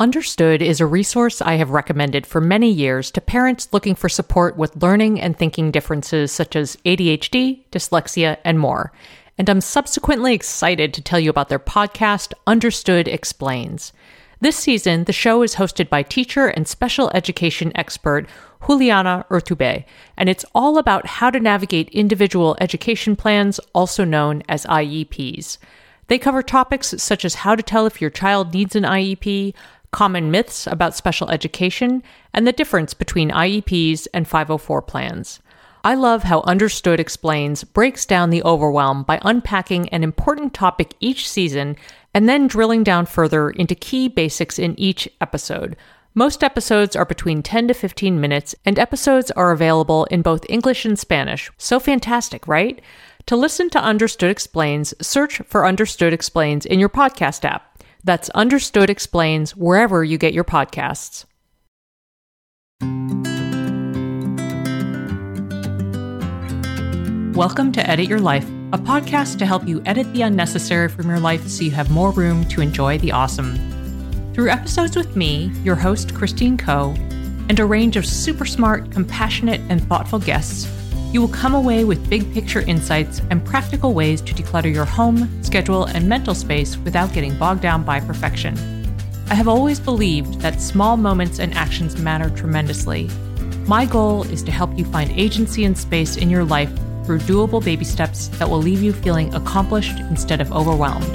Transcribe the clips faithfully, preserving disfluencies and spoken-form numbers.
Understood is a resource I have recommended for many years to parents looking for support with learning and thinking differences such as A D H D, dyslexia, and more. And I'm subsequently excited to tell you about their podcast, Understood Explains. This season, the show is hosted by teacher and special education expert Juliana Urtubey, and it's all about how to navigate individual education plans, also known as I E Ps. They cover topics such as how to tell if your child needs an I E P, common myths about special education, and the difference between I E Ps and five oh four plans. I love how Understood Explains breaks down the overwhelm by unpacking an important topic each season and then drilling down further into key basics in each episode. Most episodes are between ten to fifteen minutes, and episodes are available in both English and Spanish. So fantastic, right? To listen to Understood Explains, search for Understood Explains in your podcast app. That's Understood Explains wherever you get your podcasts. Welcome to Edit Your Life, a podcast to help you edit the unnecessary from your life so you have more room to enjoy the awesome. Through episodes with me, your host, Christine Coe, and a range of super smart, compassionate, and thoughtful guests, you will come away with big picture insights and practical ways to declutter your home, schedule, and mental space without getting bogged down by perfection. I have always believed that small moments and actions matter tremendously. My goal is to help you find agency and space in your life through doable baby steps that will leave you feeling accomplished instead of overwhelmed.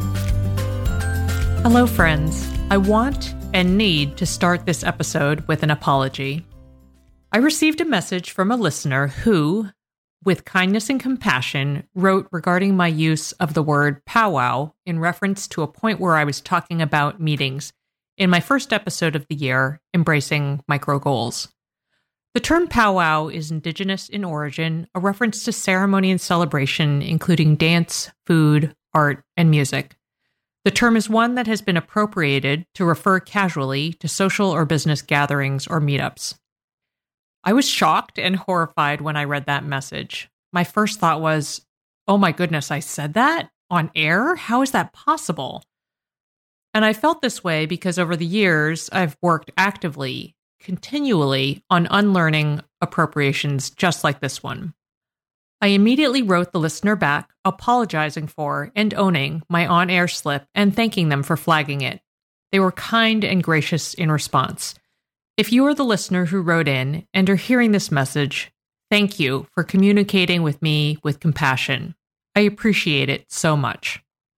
Hello, friends. I want and need to start this episode with an apology. I received a message from a listener who, with kindness and compassion, wrote regarding my use of the word powwow in reference to a point where I was talking about meetings in my first episode of the year, Embracing Micro Goals. The term powwow is indigenous in origin, a reference to ceremony and celebration, including dance, food, art, and music. The term is one that has been appropriated to refer casually to social or business gatherings or meetups. I was shocked and horrified when I read that message. My first thought was, oh my goodness, I said that on air? How is that possible? And I felt this way because over the years, I've worked actively, continually on unlearning appropriations just like this one. I immediately wrote the listener back, apologizing for and owning my on-air slip and thanking them for flagging it. They were kind and gracious in response. If you are the listener who wrote in and are hearing this message, thank you for communicating with me with compassion. I appreciate it so much.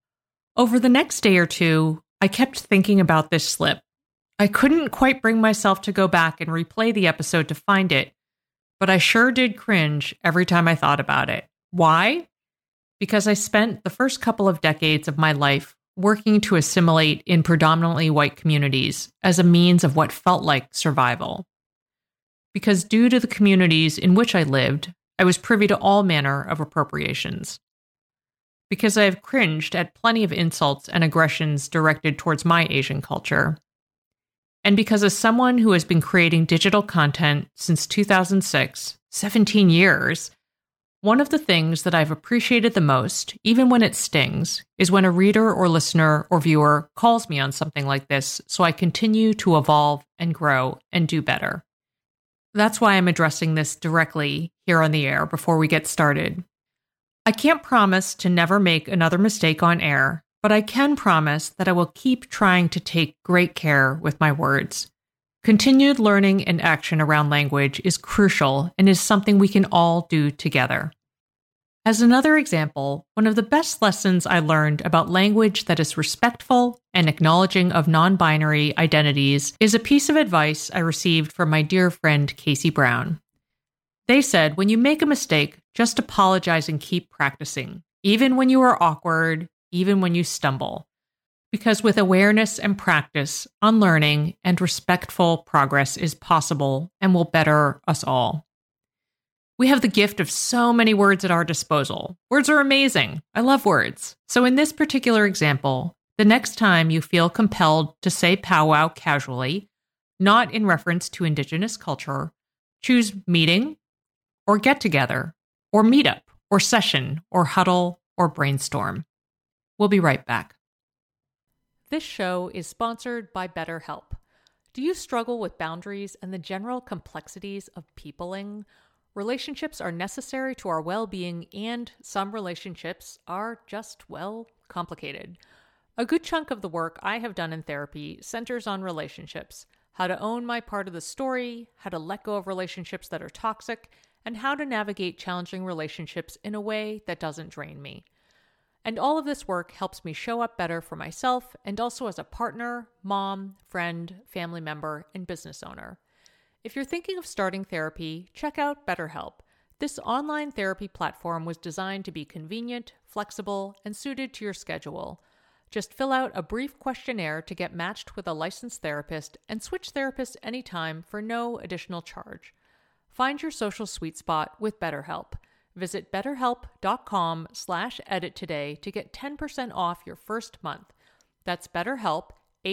Over the next day or two, I kept thinking about this slip. I couldn't quite bring myself to go back and replay the episode to find it, but I sure did cringe every time I thought about it. Why? Because I spent the first couple of decades of my life working to assimilate in predominantly white communities as a means of what felt like survival. Because due to the communities in which I lived, I was privy to all manner of appropriations. Because I have cringed at plenty of insults and aggressions directed towards my Asian culture. And because as someone who has been creating digital content since two thousand six, seventeen years, one of the things that I've appreciated the most, even when it stings, is when a reader or listener or viewer calls me on something like this so I continue to evolve and grow and do better. That's why I'm addressing this directly here on the air before we get started. I can't promise to never make another mistake on air, but I can promise that I will keep trying to take great care with my words. Continued learning and action around language is crucial and is something we can all do together. As another example, one of the best lessons I learned about language that is respectful and acknowledging of non-binary identities is a piece of advice I received from my dear friend Casey Brown. They said, when you make a mistake, just apologize and keep practicing, even when you are awkward, even when you stumble. Because with awareness and practice, unlearning and respectful progress is possible and will better us all. We have the gift of so many words at our disposal. Words are amazing. I love words. So in this particular example, the next time you feel compelled to say powwow casually, not in reference to Indigenous culture, choose meeting or get together or meetup or session or huddle or brainstorm. We'll be right back. This show is sponsored by BetterHelp. Do you struggle with boundaries and the general complexities of peopling? Relationships are necessary to our well-being, and some relationships are just, well, complicated. A good chunk of the work I have done in therapy centers on relationships, how to own my part of the story, how to let go of relationships that are toxic, and how to navigate challenging relationships in a way that doesn't drain me. And all of this work helps me show up better for myself and also as a partner, mom, friend, family member, and business owner. If you're thinking of starting therapy, check out BetterHelp. This online therapy platform was designed to be convenient, flexible, and suited to your schedule. Just fill out a brief questionnaire to get matched with a licensed therapist and switch therapists anytime for no additional charge. Find your social sweet spot with BetterHelp. Visit betterhelp.com slash edit today to get ten percent off your first month. That's BetterHelp,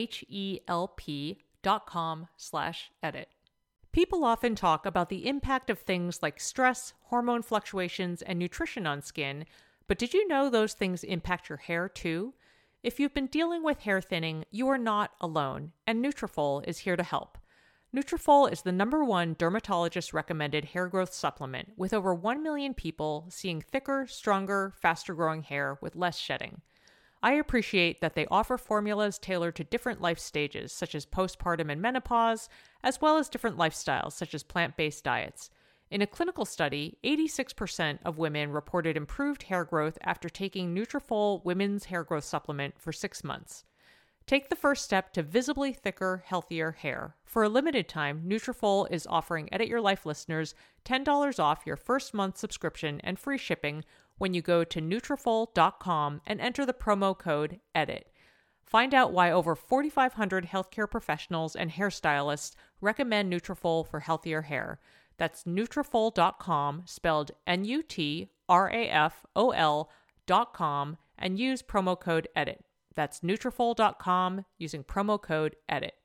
H-E-L-P dot com slash edit. People often talk about the impact of things like stress, hormone fluctuations, and nutrition on skin, but did you know those things impact your hair too? If you've been dealing with hair thinning, you are not alone, and Nutrafol is here to help. Nutrafol is the number one dermatologist-recommended hair growth supplement, with over one million people seeing thicker, stronger, faster-growing hair with less shedding. I appreciate that they offer formulas tailored to different life stages, such as postpartum and menopause, as well as different lifestyles, such as plant-based diets. In a clinical study, eighty-six percent of women reported improved hair growth after taking Nutrafol Women's Hair Growth Supplement for six months. Take the first step to visibly thicker, healthier hair. For a limited time, Nutrafol is offering Edit Your Life listeners ten dollars off your first month subscription and free shipping when you go to Nutrafol dot com and enter the promo code EDIT. Find out why over forty-five hundred healthcare professionals and hairstylists recommend Nutrafol for healthier hair. That's Nutrafol dot com, spelled N U T R A F O L dot com, and use promo code EDIT. That's Nutrafol dot com using promo code EDIT.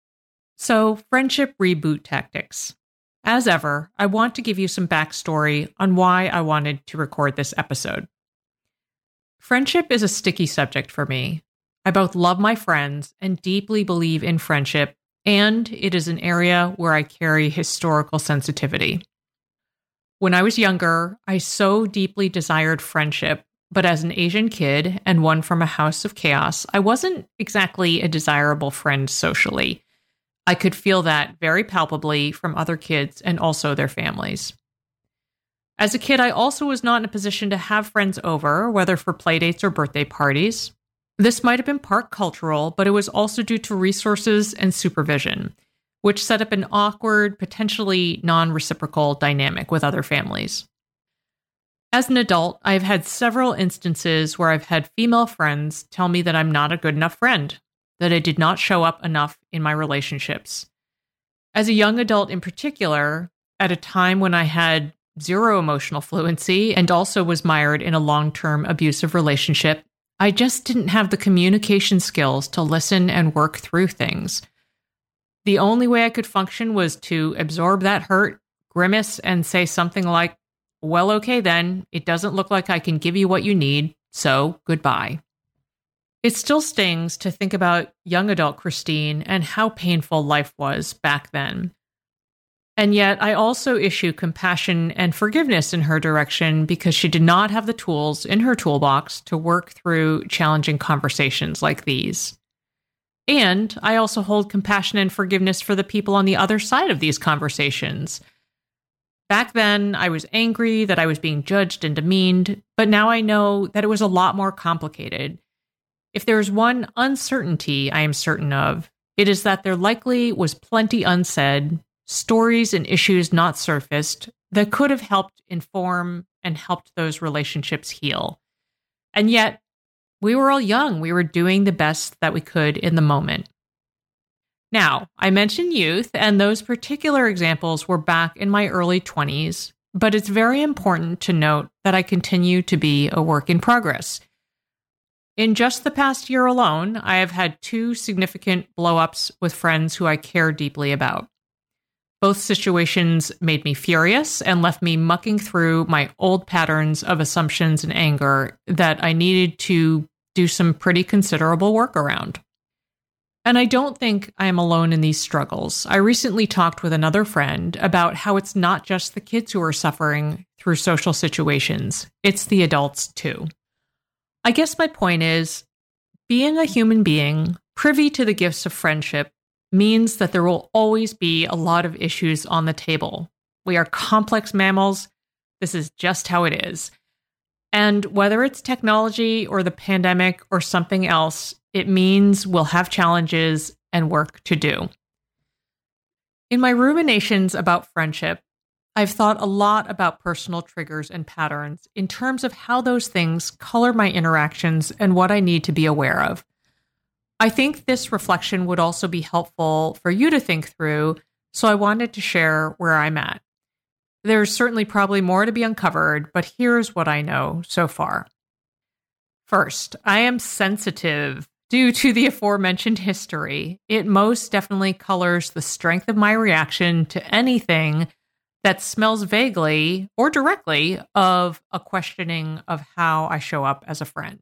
So, friendship reboot tactics. As ever, I want to give you some backstory on why I wanted to record this episode. Friendship is a sticky subject for me. I both love my friends and deeply believe in friendship, and it is an area where I carry historical sensitivity. When I was younger, I so deeply desired friendship, but as an Asian kid and one from a house of chaos, I wasn't exactly a desirable friend socially. I could feel that very palpably from other kids and also their families. As a kid, I also was not in a position to have friends over, whether for playdates or birthday parties. This might have been part cultural, but it was also due to resources and supervision, which set up an awkward, potentially non-reciprocal dynamic with other families. As an adult, I've had several instances where I've had female friends tell me that I'm not a good enough friend, that I did not show up enough in my relationships. As a young adult in particular, at a time when I had zero emotional fluency and also was mired in a long-term abusive relationship, I just didn't have the communication skills to listen and work through things. The only way I could function was to absorb that hurt, grimace, and say something like, "Well, okay then, it doesn't look like I can give you what you need, so goodbye." It still stings to think about young adult Christine and how painful life was back then. And yet, I also issue compassion and forgiveness in her direction because she did not have the tools in her toolbox to work through challenging conversations like these. And I also hold compassion and forgiveness for the people on the other side of these conversations. Back then, I was angry that I was being judged and demeaned, but now I know that it was a lot more complicated. If there is one uncertainty I am certain of, it is that there likely was plenty unsaid, stories and issues not surfaced that could have helped inform and helped those relationships heal. And yet, we were all young. We were doing the best that we could in the moment. Now, I mentioned youth, and those particular examples were back in my early twenties, but it's very important to note that I continue to be a work in progress. In just the past year alone, I have had two significant blow-ups with friends who I care deeply about. Both situations made me furious and left me mucking through my old patterns of assumptions and anger that I needed to do some pretty considerable work around. And I don't think I am alone in these struggles. I recently talked with another friend about how it's not just the kids who are suffering through social situations, it's the adults too. I guess my point is, being a human being privy to the gifts of friendship means that there will always be a lot of issues on the table. We are complex mammals. This is just how it is. And whether it's technology or the pandemic or something else, it means we'll have challenges and work to do. In my ruminations about friendship, I've thought a lot about personal triggers and patterns in terms of how those things color my interactions and what I need to be aware of. I think this reflection would also be helpful for you to think through, so I wanted to share where I'm at. There's certainly probably more to be uncovered, but here's what I know so far. First, I am sensitive due to the aforementioned history. It most definitely colors the strength of my reaction to anything that smells vaguely or directly of a questioning of how I show up as a friend.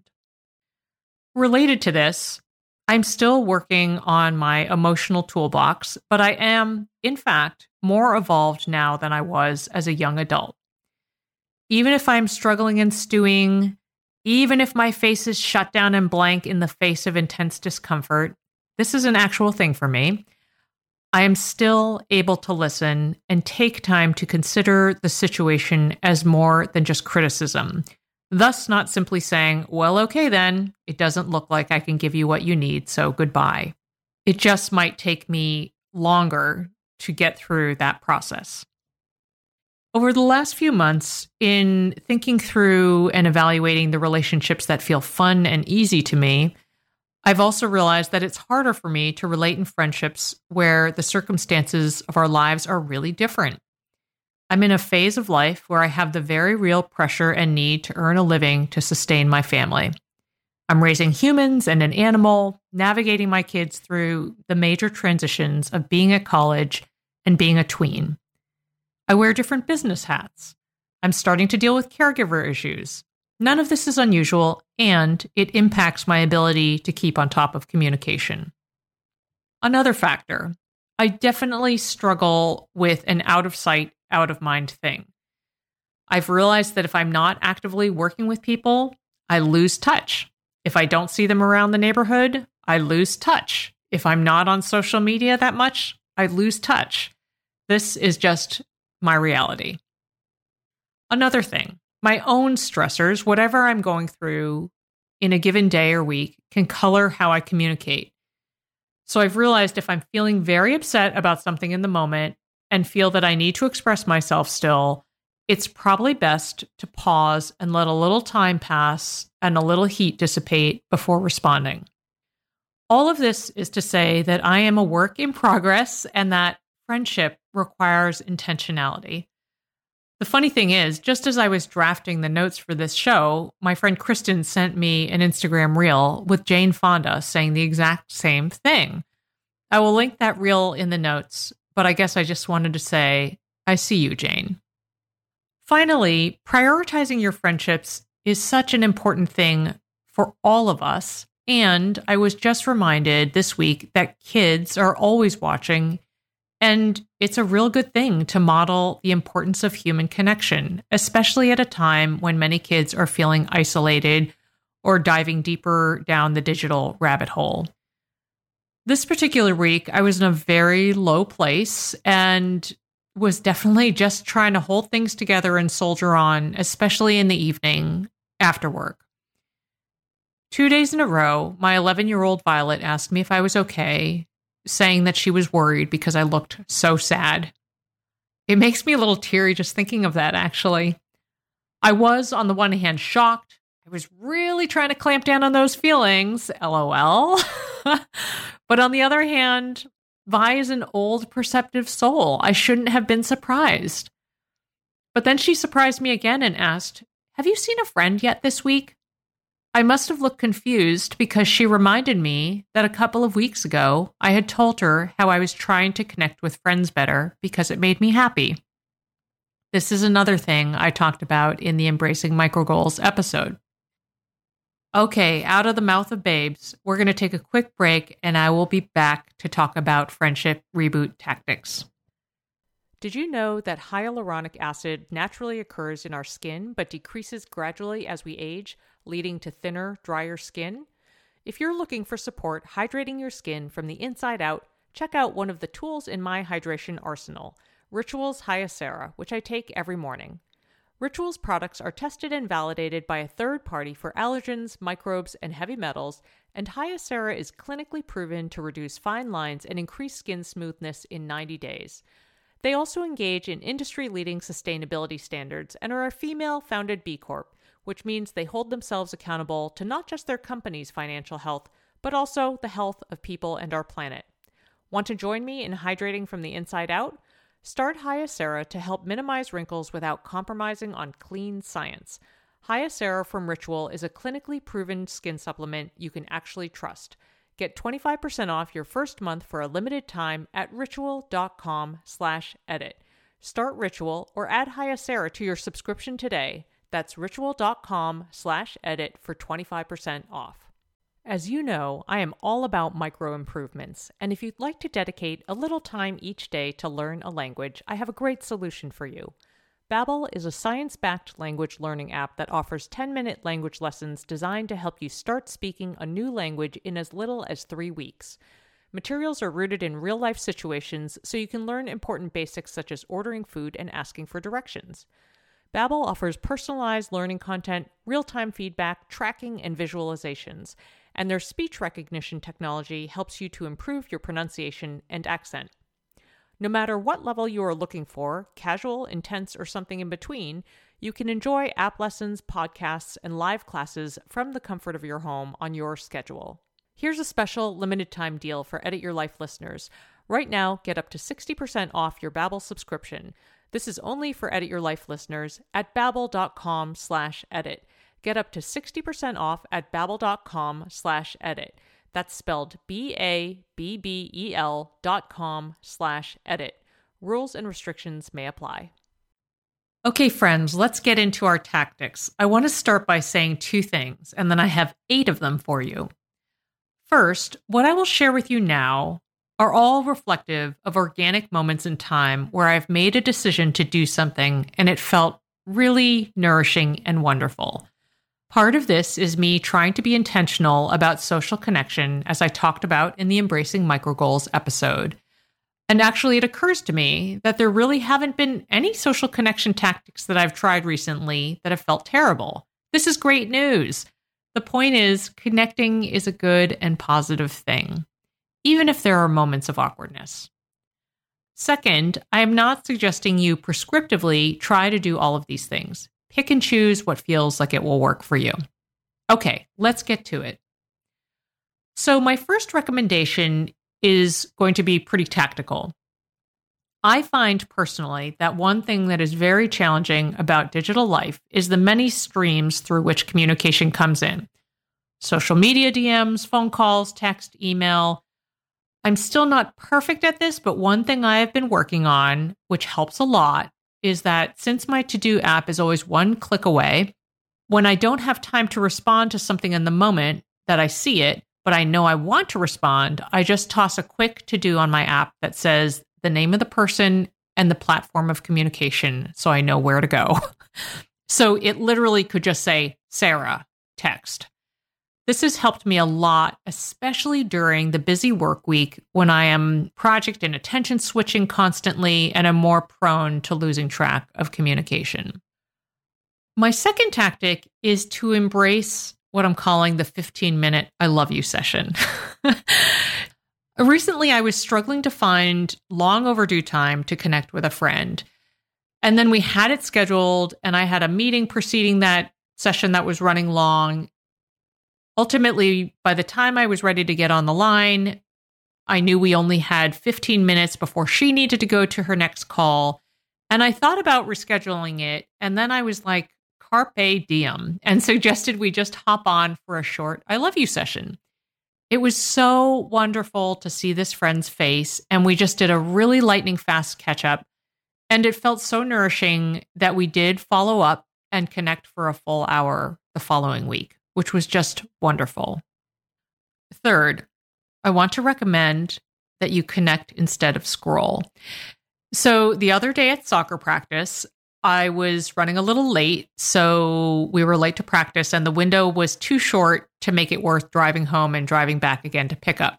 Related to this, I'm still working on my emotional toolbox, but I am, in fact, more evolved now than I was as a young adult. Even if I'm struggling and stewing, even if my face is shut down and blank in the face of intense discomfort, this is an actual thing for me, I am still able to listen and take time to consider the situation as more than just criticism. Thus, not simply saying, well, okay then, it doesn't look like I can give you what you need, so goodbye. It just might take me longer to get through that process. Over the last few months, in thinking through and evaluating the relationships that feel fun and easy to me, I've also realized that it's harder for me to relate in friendships where the circumstances of our lives are really different. I'm in a phase of life where I have the very real pressure and need to earn a living to sustain my family. I'm raising humans and an animal, navigating my kids through the major transitions of being at college and being a tween. I wear different business hats. I'm starting to deal with caregiver issues. None of this is unusual, and it impacts my ability to keep on top of communication. Another factor, I definitely struggle with an out-of-sight, out-of-mind thing. I've realized that if I'm not actively working with people, I lose touch. If I don't see them around the neighborhood, I lose touch. If I'm not on social media that much, I lose touch. This is just my reality. Another thing, my own stressors, whatever I'm going through in a given day or week, can color how I communicate. So I've realized if I'm feeling very upset about something in the moment and feel that I need to express myself still, it's probably best to pause and let a little time pass and a little heat dissipate before responding. All of this is to say that I am a work in progress and that friendship requires intentionality. The funny thing is, just as I was drafting the notes for this show, my friend Kristen sent me an Instagram reel with Jane Fonda saying the exact same thing. I will link that reel in the notes, but I guess I just wanted to say, I see you, Jane. Finally, prioritizing your friendships is such an important thing for all of us, and I was just reminded this week that kids are always watching. And it's a real good thing to model the importance of human connection, especially at a time when many kids are feeling isolated or diving deeper down the digital rabbit hole. This particular week, I was in a very low place and was definitely just trying to hold things together and soldier on, especially in the evening after work. Two days in a row, my eleven-year-old Violet asked me if I was okay, saying that she was worried because I looked so sad. It makes me a little teary just thinking of that, actually. I was, on the one hand, shocked. I was really trying to clamp down on those feelings, LOL. But on the other hand, Vi is an old, perceptive soul. I shouldn't have been surprised. But then she surprised me again and asked, "Have you seen a friend yet this week?" I must have looked confused because she reminded me that a couple of weeks ago, I had told her how I was trying to connect with friends better because it made me happy. This is another thing I talked about in the Embracing Micro Goals episode. Okay, out of the mouth of babes, we're going to take a quick break and I will be back to talk about friendship reboot tactics. Did you know that hyaluronic acid naturally occurs in our skin but decreases gradually as we age, leading to thinner, drier skin? If you're looking for support hydrating your skin from the inside out, check out one of the tools in my hydration arsenal, Rituals Hyacera, which I take every morning. Rituals products are tested and validated by a third party for allergens, microbes, and heavy metals, and Hyacera is clinically proven to reduce fine lines and increase skin smoothness in ninety days. They also engage in industry-leading sustainability standards and are a female-founded B Corp, which means they hold themselves accountable to not just their company's financial health, but also the health of people and our planet. Want to join me in hydrating from the inside out? Start Hyacera to help minimize wrinkles without compromising on clean science. Hyacera from Ritual is a clinically proven skin supplement you can actually trust. Get twenty-five percent off your first month for a limited time at ritual.com slash edit. Start Ritual or add Hyacera to your subscription today. That's ritual.com slash edit for twenty-five percent off. As you know, I am all about micro improvements, and if you'd like to dedicate a little time each day to learn a language, I have a great solution for you. Babbel is a science-backed language learning app that offers ten-minute language lessons designed to help you start speaking a new language in as little as three weeks. Materials are rooted in real-life situations, so you can learn important basics such as ordering food and asking for directions. Babbel offers personalized learning content, real-time feedback, tracking, and visualizations, and their speech recognition technology helps you to improve your pronunciation and accent. No matter what level you are looking for, casual, intense, or something in between, you can enjoy app lessons, podcasts, and live classes from the comfort of your home on your schedule. Here's a special limited-time deal for Edit Your Life listeners. Right now, get up to sixty percent off your Babbel subscription. This is only for Edit Your Life listeners at babbel.com slash edit. Get up to sixty percent off at babbel.com slash edit. That's spelled B-A-B-B-E-L dot com slash edit. Rules and restrictions may apply. Okay, friends, let's get into our tactics. I want to start by saying two things, and then I have eight of them for you. First, what I will share with you now are all reflective of organic moments in time where I've made a decision to do something and it felt really nourishing and wonderful. Part of this is me trying to be intentional about social connection, as I talked about in the Embracing Micro Goals episode. And actually, it occurs to me that there really haven't been any social connection tactics that I've tried recently that have felt terrible. This is great news. The point is, connecting is a good and positive thing, even if there are moments of awkwardness. Second, I am not suggesting you prescriptively try to do all of these things. Pick and choose what feels like it will work for you. Okay, let's get to it. So my first recommendation is going to be pretty tactical. I find personally that one thing that is very challenging about digital life is the many streams through which communication comes in. Social media D Ms, phone calls, text, email. I'm still not perfect at this, but one thing I have been working on, which helps a lot, is that since my to-do app is always one click away, when I don't have time to respond to something in the moment that I see it, but I know I want to respond, I just toss a quick to-do on my app that says the name of the person and the platform of communication so I know where to go. So it literally could just say, Sarah, text. This has helped me a lot, especially during the busy work week when I am project and attention switching constantly and am more prone to losing track of communication. My second tactic is to embrace what I'm calling the fifteen-minute I love you session. Recently, I was struggling to find long overdue time to connect with a friend. And then we had it scheduled, and I had a meeting preceding that session that was running long. Ultimately, by the time I was ready to get on the line, I knew we only had fifteen minutes before she needed to go to her next call. And I thought about rescheduling it. And then I was like, carpe diem, and suggested we just hop on for a short I love you session. It was so wonderful to see this friend's face. And we just did a really lightning fast catch up. And it felt so nourishing that we did follow up and connect for a full hour the following week. which was just wonderful. Third, I want to recommend that you connect instead of scroll. So the other day at soccer practice, I was running a little late, so we were late to practice, and the window was too short to make it worth driving home and driving back again to pick up.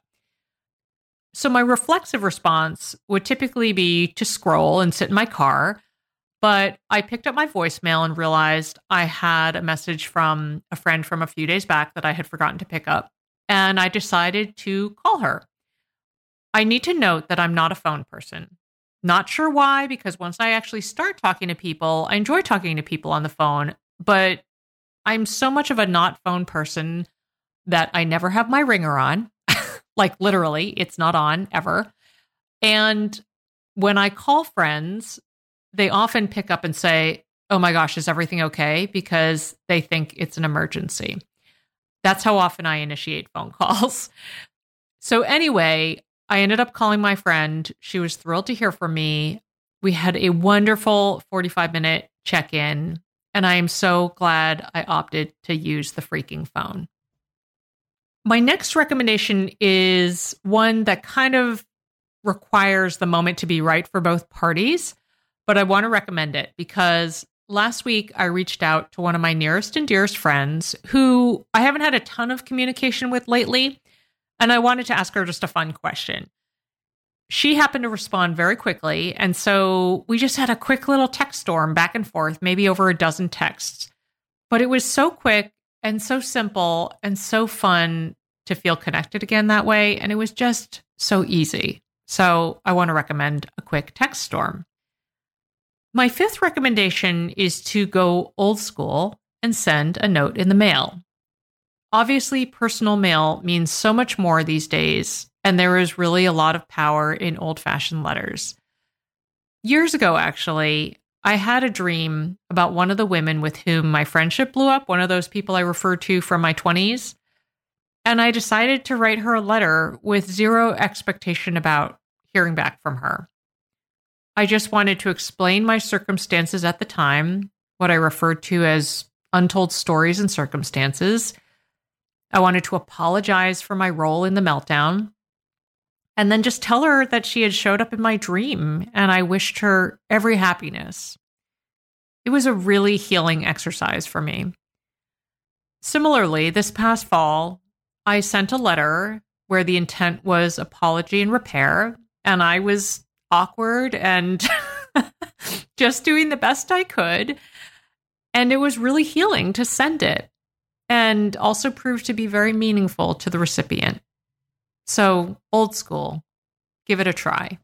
So my reflexive response would typically be to scroll and sit in my car, but I picked up my voicemail and realized I had a message from a friend from a few days back that I had forgotten to pick up, and I decided to call her. I need to note that I'm not a phone person. Not sure why, because once I actually start talking to people, I enjoy talking to people on the phone, but I'm so much of a not phone person that I never have my ringer on. Like literally, it's not on ever. And when I call friends, they often pick up and say, "Oh my gosh, is everything okay?" Because they think it's an emergency. That's how often I initiate phone calls. So anyway, I ended up calling my friend. She was thrilled to hear from me. We had a wonderful forty-five minute check-in, and I am so glad I opted to use the freaking phone. My next recommendation is one that kind of requires the moment to be right for both parties, but I want to recommend it because last week I reached out to one of my nearest and dearest friends who I haven't had a ton of communication with lately, and I wanted to ask her just a fun question. She happened to respond very quickly, and so we just had a quick little text storm back and forth, maybe over a dozen texts. But it was so quick and so simple and so fun to feel connected again that way, and it was just so easy. So I want to recommend a quick text storm. My fifth recommendation is to go old school and send a note in the mail. Obviously, personal mail means so much more these days, and there is really a lot of power in old-fashioned letters. Years ago, actually, I had a dream about one of the women with whom my friendship blew up, one of those people I referred to from my twenties, and I decided to write her a letter with zero expectation about hearing back from her. I just wanted to explain my circumstances at the time, what I referred to as untold stories and circumstances. I wanted to apologize for my role in the meltdown, and then just tell her that she had showed up in my dream and I wished her every happiness. It was a really healing exercise for me. Similarly, this past fall, I sent a letter where the intent was apology and repair, and I was awkward and just doing the best I could. And it was really healing to send it, and also proved to be very meaningful to the recipient. So, old school, give it a try.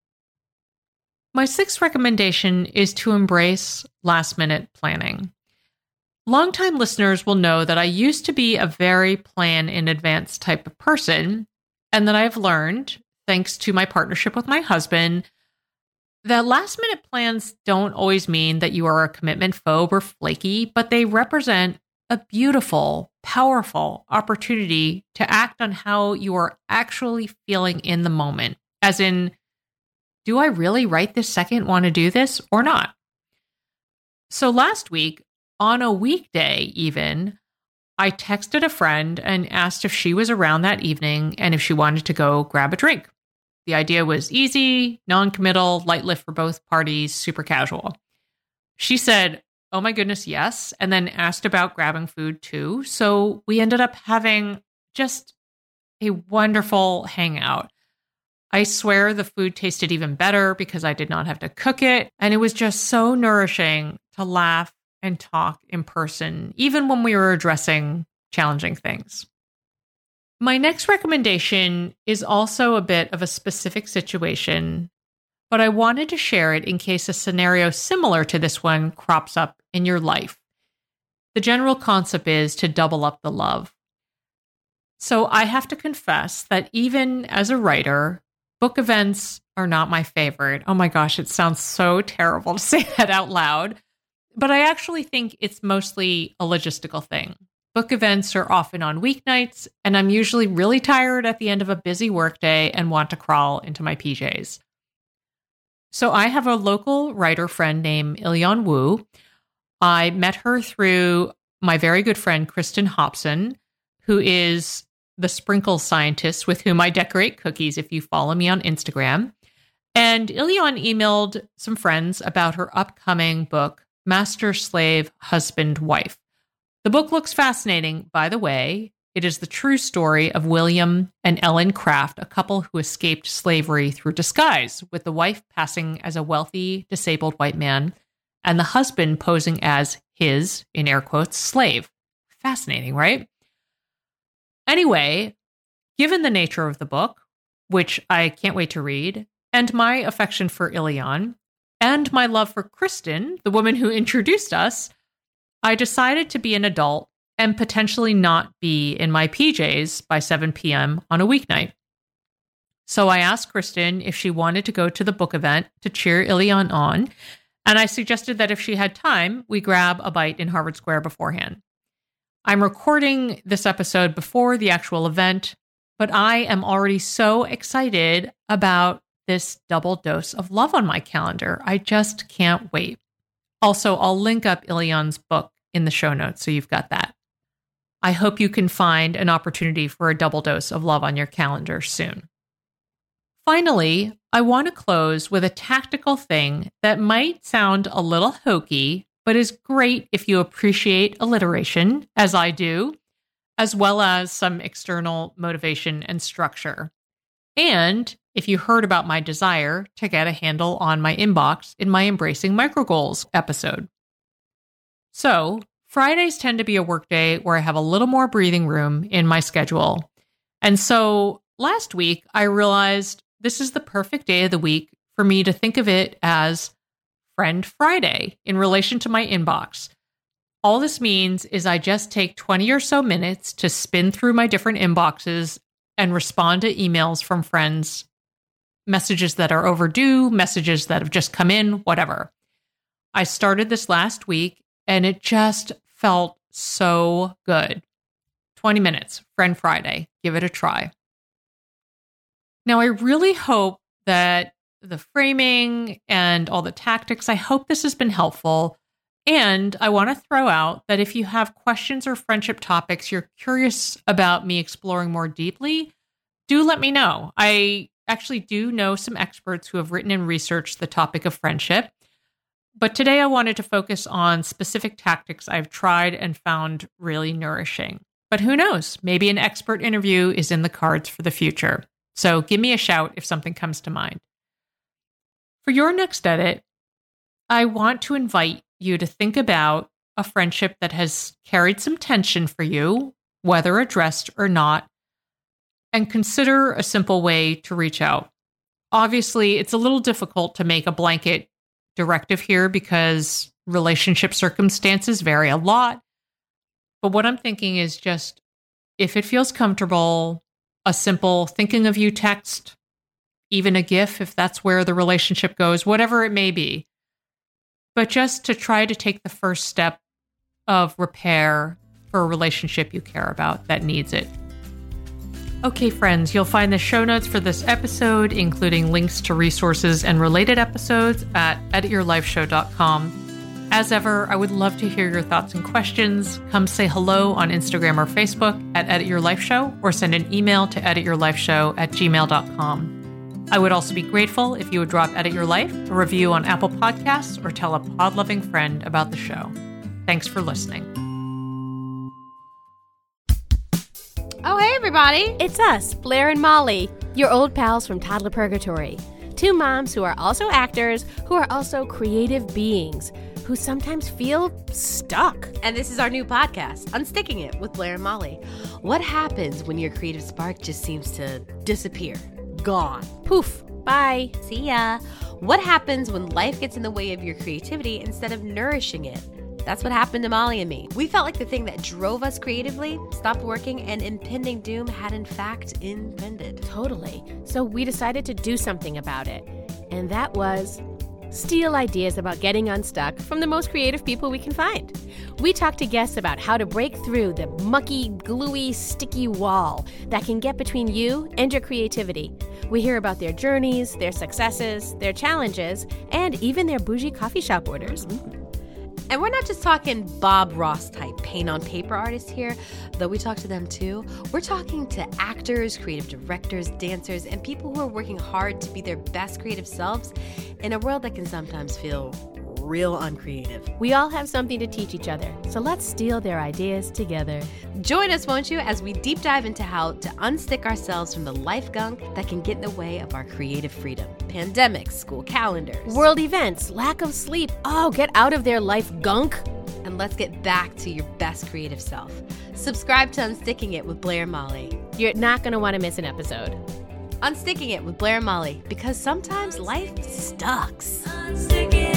My sixth recommendation is to embrace last-minute planning. Longtime listeners will know that I used to be a very plan-in-advance type of person, and that I've learned, thanks to my partnership with my husband, that last-minute plans don't always mean that you are a commitment phobe or flaky, but they represent a beautiful, powerful opportunity to act on how you are actually feeling in the moment. As in, do I really right this second want to do this or not? So last week, on a weekday even, I texted a friend and asked if she was around that evening and if she wanted to go grab a drink. The idea was easy, non-committal, light lift for both parties, super casual. She said, "Oh my goodness, yes," and then asked about grabbing food too. So we ended up having just a wonderful hangout. I swear the food tasted even better because I did not have to cook it, and it was just so nourishing to laugh and talk in person, even when we were addressing challenging things. My next recommendation is also a bit of a specific situation, but I wanted to share it in case a scenario similar to this one crops up in your life. The general concept is to double up the love. So I have to confess that even as a writer, book events are not my favorite. Oh my gosh, it sounds so terrible to say that out loud. But I actually think it's mostly a logistical thing. Book events are often on weeknights, and I'm usually really tired at the end of a busy workday and want to crawl into my P Js. So I have a local writer friend named Ilyan Wu. I met her through my very good friend, Kristen Hobson, who is the sprinkle scientist with whom I decorate cookies if you follow me on Instagram. And Ilion emailed some friends about her upcoming book, Master, Slave, Husband, Wife. The book looks fascinating, by the way. It is the true story of William and Ellen Craft, a couple who escaped slavery through disguise, with the wife passing as a wealthy, disabled white man, and the husband posing as his, in air quotes, slave. Fascinating, right? Anyway, given the nature of the book, which I can't wait to read, and my affection for Ilion, and my love for Kristen, the woman who introduced us, I decided to be an adult and potentially not be in my P Js by seven p.m. on a weeknight. So I asked Kristen if she wanted to go to the book event to cheer Ilion on, and I suggested that if she had time, we grab a bite in Harvard Square beforehand. I'm recording this episode before the actual event, but I am already so excited about this double dose of love on my calendar. I just can't wait. Also, I'll link up Ilion's book in the show notes, so you've got that. I hope you can find an opportunity for a double dose of love on your calendar soon. Finally, I want to close with a tactical thing that might sound a little hokey, but is great if you appreciate alliteration, as I do, as well as some external motivation and structure. And if you heard about my desire to get a handle on my inbox in my Embracing Micro Goals episode. So, Fridays tend to be a workday where I have a little more breathing room in my schedule. And so last week, I realized this is the perfect day of the week for me to think of it as Friend Friday in relation to my inbox. All this means is I just take twenty or so minutes to spin through my different inboxes and respond to emails from friends, messages that are overdue, messages that have just come in, whatever. I started this last week and it just felt so good. twenty minutes, Friend Friday. Give it a try. Now, I really hope that the framing and all the tactics, I hope this has been helpful. And I want to throw out that if you have questions or friendship topics you're curious about me exploring more deeply, do let me know. I actually do know some experts who have written and researched the topic of friendship. But today I wanted to focus on specific tactics I've tried and found really nourishing. But who knows? Maybe an expert interview is in the cards for the future. So give me a shout if something comes to mind. For your next edit, I want to invite you to think about a friendship that has carried some tension for you, whether addressed or not, and consider a simple way to reach out. Obviously, it's a little difficult to make a blanket directive here because relationship circumstances vary a lot. But what I'm thinking is just, if it feels comfortable, a simple thinking of you text, even a GIF if that's where the relationship goes, whatever it may be. But just to try to take the first step of repair for a relationship you care about that needs it. Okay, friends, you'll find the show notes for this episode, including links to resources and related episodes at edit your life show dot com. As ever, I would love to hear your thoughts and questions. Come say hello on Instagram or Facebook at Edit Your Life Show, or send an email to edit your life show at gmail dot com. I would also be grateful if you would drop Edit Your Life, a review on Apple Podcasts, or tell a pod-loving friend about the show. Thanks for listening. Oh, hey, everybody. It's us, Blair and Molly, your old pals from Toddler Purgatory. Two moms who are also actors, who are also creative beings, who sometimes feel stuck. And this is our new podcast, Unsticking It with Blair and Molly. What happens when your creative spark just seems to disappear? Gone. Poof. Bye. See ya. What happens when life gets in the way of your creativity instead of nourishing it? That's what happened to Molly and me. We felt like the thing that drove us creatively stopped working, and impending doom had in fact impended. Totally. So we decided to do something about it. And that was steal ideas about getting unstuck from the most creative people we can find. We talk to guests about how to break through the mucky, gluey, sticky wall that can get between you and your creativity. We hear about their journeys, their successes, their challenges, and even their bougie coffee shop orders. And we're not just talking Bob Ross type paint on paper artists here, though we talk to them too. We're talking to actors, creative directors, dancers, and people who are working hard to be their best creative selves in a world that can sometimes feel real uncreative. We all have something to teach each other, so let's steal their ideas together. Join us, won't you, as we deep dive into how to unstick ourselves from the life gunk that can get in the way of our creative freedom. Pandemics, school calendars, world events, lack of sleep. Oh, get out of their life gunk. And let's get back to your best creative self. Subscribe to Unsticking It with Blair and Molly. You're not going to want to miss an episode. Unsticking It with Blair and Molly, because sometimes life sucks. Unsticking